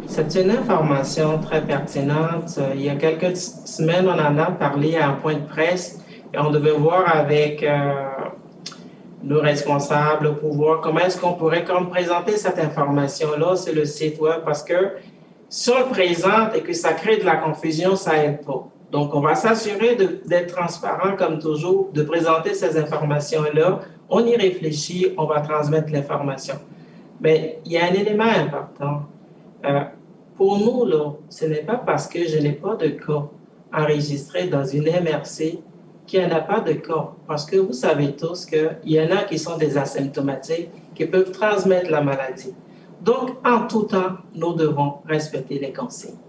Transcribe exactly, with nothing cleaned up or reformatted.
C'est une information très pertinente. Euh, Il y a quelques semaines, on en a parlé à un point de presse et on devait voir avec euh, nos responsables pour voir comment est-ce qu'on pourrait comme présenter cette information-là sur le site web parce que si on le présente et que ça crée de la confusion, ça n'aide pas. Donc, on va s'assurer d'être transparent comme toujours, de présenter ces informations-là. On y réfléchit, on va transmettre l'information. Mais il y a un élément important. Euh, pour nous, là, ce n'est pas parce que je n'ai pas de cas enregistré dans une M R C qu'il n'y en a pas de cas. Parce que vous savez tous qu'il y en a qui sont des asymptomatiques, qui peuvent transmettre la maladie. Donc, en tout temps, nous devons respecter les consignes.